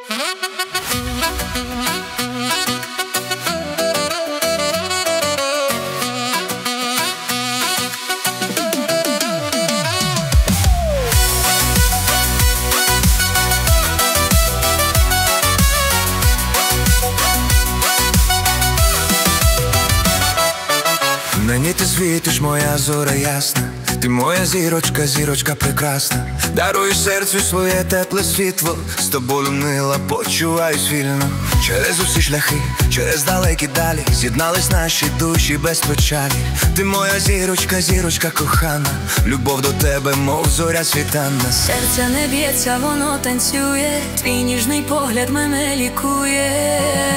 Мені ти світиш, моя зоря ясна, ти моя зірочка, зірочка прекрасна. Даруєш серцю своє тепле світло, з тобою, мила, почуваюсь вільно. Через усі шляхи, через далекі далі з'єднались наші душі без печалі. Ти моя зірочка, зірочка кохана, любов до тебе, мов зоря світанна. Серця не б'ється, воно танцює, твій ніжний погляд мене лікує.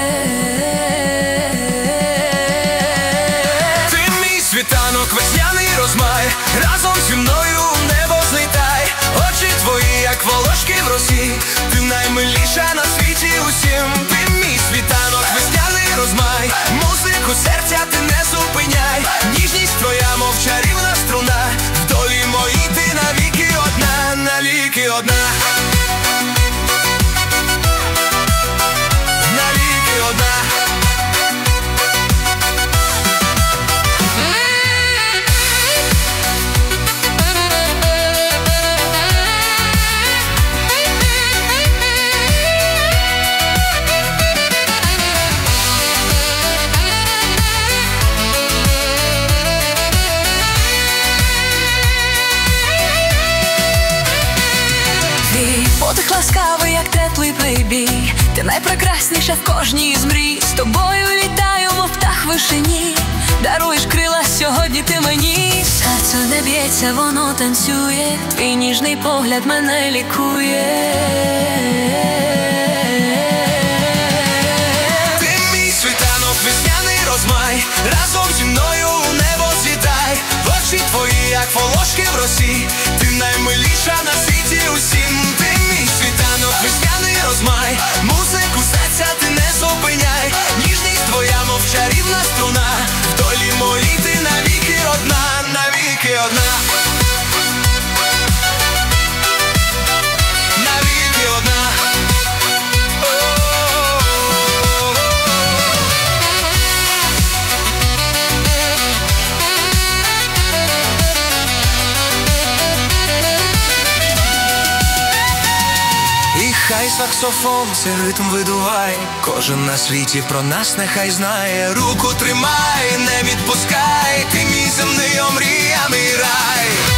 Світанок, весняний розмай, разом зі мною в небо злітай. Очі твої, як волошки в росі, ти наймиліша на світі усім. Ти мій світанок, весняний розмай, музику серця ти не зупиняй. Ніжність твоя, мов чарівна струна, в долі моїй ти навіки одна, навіки одна. Навіки одна. Подих ласкавий, як теплий плейбій, ти найпрекрасніша в кожній з мрій. З тобою літаю, мов птах в вишині, даруєш крила сьогодні ти мені. Серце не б'ється, воно танцює, твій ніжний погляд мене лікує. Ти мій світанок, весняний розмай, разом зі мною у небо злітай. Очі твої, як волошки в росі, ти наймиліша на світі усім. Весняний розмай, музику серця ти не зупиняй. Ніжність твоя, мов чарівна струна, в долі моїй ти навіки одна, навіки одна. Навіки одна. Хай саксофон цей ритм видуває, кожен на світі про нас нехай знає. Руку тримай, не відпускай, ти мій земний омріяний рай.